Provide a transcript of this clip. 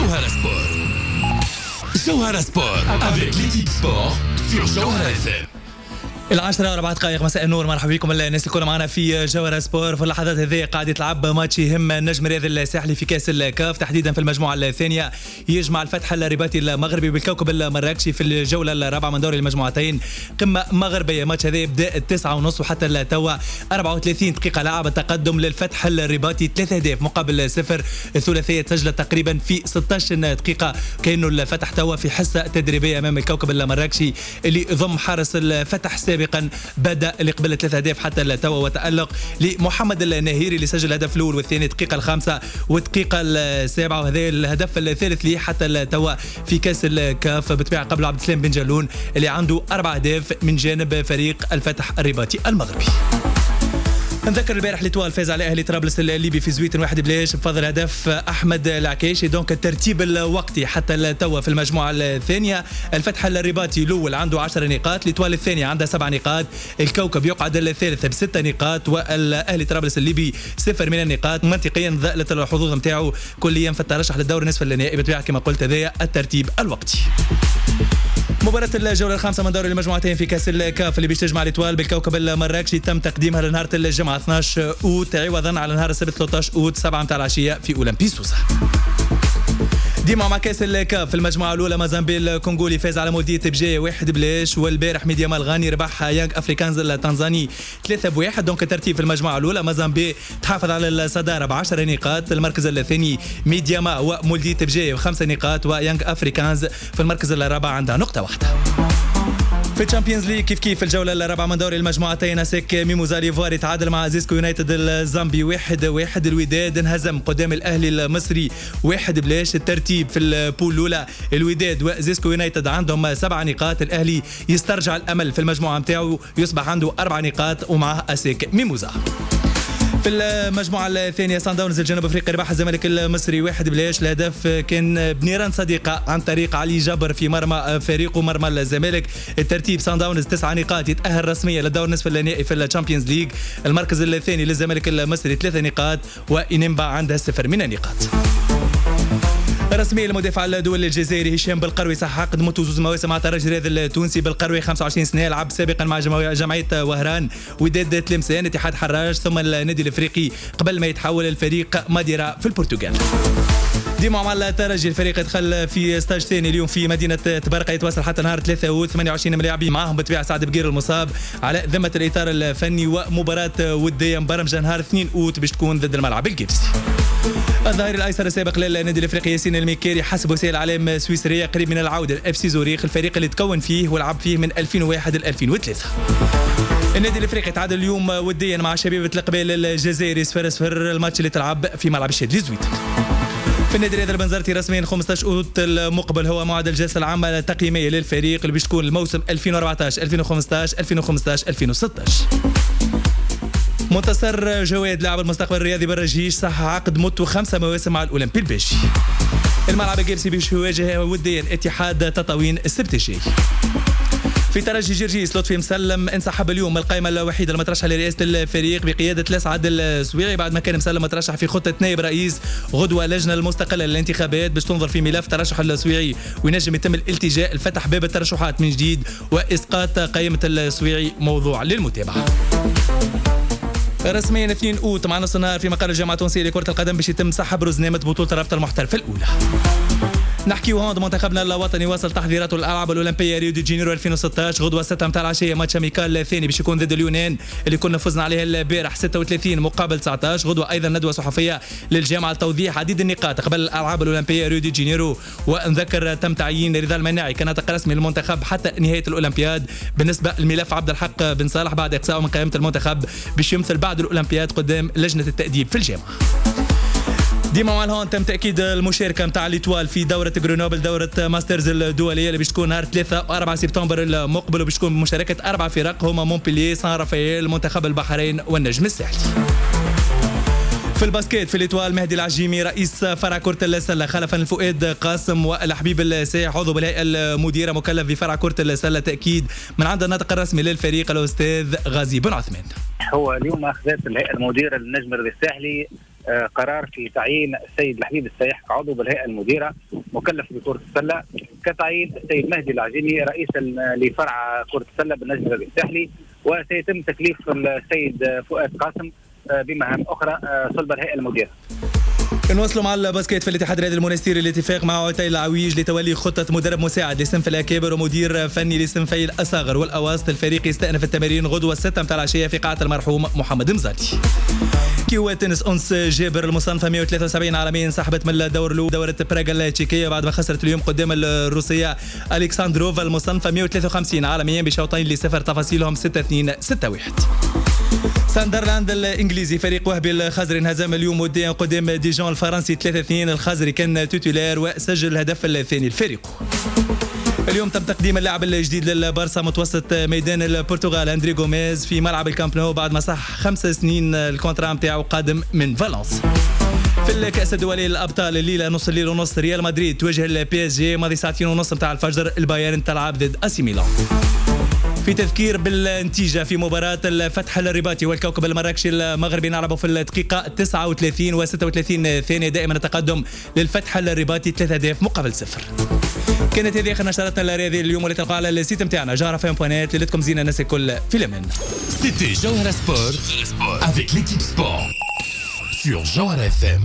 جوهرة سبور. جوهرة سبور avec l'équipe sport sur جوهرة FM. 10:04 مساء النور، مرحبا بكم الناس الكل معنا في جوهرة سبور. في اللحظات هذه قاعد يتلعب ماتش يهم النجم الرياضي الساحلي في كاس الكاف، تحديدا في المجموعة الثانية، يجمع الفتح الرباطي المغربي بالكوكب المراكشي في الجولة الرابعة من دوري المجموعتين، قمة مغربية. ماتش هذا يبدأ 9:30 وحتى التوا 34 دقيقة لعب التقدم للفتح الرباطي 3 أهداف مقابل 0. الثلاثية تسجلت تقريبا في 16 دقيقة، كأنه الفتح توا في حصة تدريبية أمام الكوكب المراكشي اللي ضم حارس الفتح سابقا بدأ اللي قبل 3 أهداف حتى التوا، وتألق لمحمد النهيري اللي سجل الهدف الأول والثاني دقيقة 5 والدقيقة 7، وهذا الهدف الثالث ليه حتى التوا في كاس الكاف بالطبيعة قبل عبد السلام بن جالون اللي عنده 4 أهداف من جانب فريق الفتح الرباطي المغربي. نذكر البارح ليتوال فاز على اهلي طرابلس الليبي في زويتن 1-0 بفضل هدف احمد العكاشي. دونك الترتيب الوقتي حتى التوا في المجموعه الثانيه، الفتح الرباطي الاول عنده 10 نقاط، ليتوال الثانيه عندها 7 نقاط، الكوكب يقعد الثالث ب6 نقاط، والاهلي طرابلس الليبي 0 من النقاط. منطقيا ذألت الحظوظ نتاعو كليا في الترشح للدور نصف النهائي بالطبيعه كما قلت. هذا الترتيب الوقتي. مباراة الجولة الخامسة من دوري المجموعتين في كأس الكاف اللي باش تجمع الإتوال بالكوكب المراكشي تم تقديمها لنهار الجمعة 12 أوت عوضا على نهار السبت 13 أوت 7 متاع العشية في أولمبي سوسة. ديما مع كاس الكاف في المجموعة الأولى مازامبي الكونغولي فاز على مولودية بجاية 1-0، والبارح ميديا مالغاني ربح يانغ أفريكانز التنزاني 3-1. دونك الترتيب في المجموعة الأولى مازامبي تحافظ على الصدارة ب10 نقاط، المركز الثاني ميدياما ومولودية بجاية ب5 نقاط، ويانغ أفريكانز في المركز الرابع عندها نقطة واحدة. في الشامبيونز ليج كيف الجولة الرابعة من دوري المجموعتين، اسك ميموزا ليفواري تعادل مع زيسكو يونايتد الزامبي 1-1، الوداد انهزم قدام الاهلي المصري 1-0. الترتيب في البول الاولى الوداد وزيسكو يونايتد عندهم 7 نقاط، الاهلي يسترجع الامل في المجموعة نتاعو يصبح عنده 4 نقاط ومعه اسك ميموزا. في المجموعة الثانية صن داونز الجنوب افريقي ربح الزمالك المصري 1-0، الهدف كان بنيران صديقة عن طريق علي جبر في مرمى فريقه مرمى الزمالك. الترتيب صن داونز 9 نقاط يتأهل رسميا للدور نصف النهائي في الشامبيونز ليج، المركز الثاني للزمالك المصري 3 نقاط، وإنيمبا عندها 0 من النقاط. رسميا المدافع الدولي الجزائري هشام بالقروي صح عقد مدته 2 مواسم مع الترجي الرياضي التونسي. بالقروي 25 سنه، لعب سابقا مع جمعيه وهران، وداد تلمسان، اتحاد حراج، ثم النادي الافريقي قبل ما يتحول الفريق ماديرا في البرتغال. ديما مع الترجي الفريق يدخل في ستاج ثاني اليوم في مدينه تبرقه، يتواصل حتى نهار 3 أوت 28 ملاعبي معاهم بالطبيعه سعد بقير المصاب على ذمه الاطار الفني، ومباراه وديه مبرمجه نهار 2 أوت باش تكون ضد الملعب الجبسي. الظهير الايسر السابق للنادي الافريقي ياسين الميكاري حسب وسائل الاعلام سويسريه قريب من العوده الاف سي زوريخ، الفريق اللي تكون فيه ولعب فيه من 2001 ل 2003. النادي الافريقي تعادل اليوم وديا مع شبيبه القبيل الجزائري 0-0، الماتش اللي تلعب في ملعب الشادلي زويتن. في النادي الرياضي البنزرتي رسميا 15 أوت المقبل هو موعد الجلسه العامه التقييميه للفريق اللي باش تكون الموسم 2014 2015 2015 2016. منتصر جواد لاعب المستقبل الرياضي بالرجيش صح عقد مدته 5 مواسم مع الاولمبي الباشي. الملعب الجبسي باش يواجه وديا اتحاد تطاوين السبت الجاي. في ترجي جرجيس لطفي مسلم انسحب اليوم من القائمه الوحيده المترشحه لرئاسه الفريق بقياده الاسعد السويعي بعد ما كان مسلم مترشح في خطه نائب رئيس غدوه لجنه المستقله للانتخابات باش تنظر في ملف ترشح السويعي، وينجم يتم الالتجاء لفتح باب الترشحات من جديد واسقاط قائمه السويعي موضوع للمتابعه. رسميا 2 أوت مع نص النهار في مقر الجامعه التونسيه لكره القدم باش يتم سحب رزنامه بطوله الرابطه المحترفه الاولى. نحكي وهون منتخبنا الوطني واصل تحضيراته الالعاب الاولمبيه ريو دي جانيرو 2016 غدوه 6 متاع العشيه، ماتش ميكال الثاني باش يكون ضد اليونان اللي كنا فزنا عليها البارح 36 مقابل 19. غدوه ايضا ندوه صحفيه للجامعه لتوضيح عديد النقاط قبل الالعاب الاولمبيه ريو دي جانيرو، ونذكر تم تعيين رضا المناعي كناطق رسمي للمنتخب حتى نهايه الاولمبياد بالنسبه لملف عبد الحق بن صالح بعد اقصائه من قائمه المنتخب باش يمثل بعد الاولمبياد قدام لجنه التاديب في الجامعه. ديما مع الهون تم تأكيد المشاركة متاع الإتوال في دورة غرينوبل، دورة ماسترز الدولية اللي باش تكون نهار 3 و4 سبتمبر المقبل، وباش تكون بمشاركة 4 فرق هما مونبلييه، سان رافائيل، منتخب البحرين والنجم الساحلي. في الباسكيت في الإتوال مهدي العجيمي رئيس فرع كرة السلة، خلفا الفؤاد قاسم والحبيب السايح عضو بالهيئة المديرة مكلف بفرع كرة السلة، تأكيد من عند الناطق الرسمي للفريق الأستاذ غازي بن عثمان. هو اليوم أخذت الهيئة المديرة للنجم الساحلي قرار في تعيين السيد الحبيب السايح كعضو بالهيئة المديرة مكلف بكرة السلة، كتعيين السيد مهدي العجيني رئيسا لفرع كرة السلة بالنجم الساحلي، وسيتم تكليف السيد فؤاد قاسم بمهام أخرى صلب الهيئة المديرة. نواصلوا مع الباسكيت في الاتحاد الرياضي المونستيري. الاتفاق مع عتيل العويج لتولي خطة مدرب مساعد لصنف الأكابر ومدير فني لصنفي الأصاغر والأواسط. الفريق يستأنف التمارين غدوة 6 متاع العشية في قاعة المرحوم محمد مزادي. كيوا تنس أنس جابر المصنفة 173 عالميا انسحبت من الدور الأول دورة براغا التشيكية بعد ما خسرت اليوم قدام الروسية ألكساندروفا المصنفة 153 عالميا بشوطين لصفر تفاصيلهم 6-2 6-1. ساندرلاند الانجليزي فريق وهبي الخزري انهزم اليوم وديا قدام ديجون الفرنسي 3-2. الخزري كان توتولير وسجل الهدف الثاني لفريقه. اليوم تم تقديم اللاعب الجديد للبارسا متوسط ميدان البرتغال اندري غوميز في ملعب الكامب نو بعد ما صح 5 سنين الكونترا نتاعو قادم من فالنس. في الكأس الدولي الأبطال الليلة نص الليل ونص ريال مدريد تواجه البي اس جي ماضي 2:30 متاع الفجر. البايرن تلعب ضد اسي ميلان. في تذكير بالنتيجة في مباراة الفتح الرباطي والكوكب المراكشي المغربي نلعبوا في الدقيقة 39 و36 ثانية دائما التقدم للفتح الرباطي 3 أهداف مقابل 0. كانت هذه آخر نشرتنا الرياضية اليوم واللي تلقاها على السيت نتاعنا جوهرة.net. ليلتكم زينة الناس الكل في الأمان. C'était Jawhara Sport avec l'équipe sport sur Jawhara FM.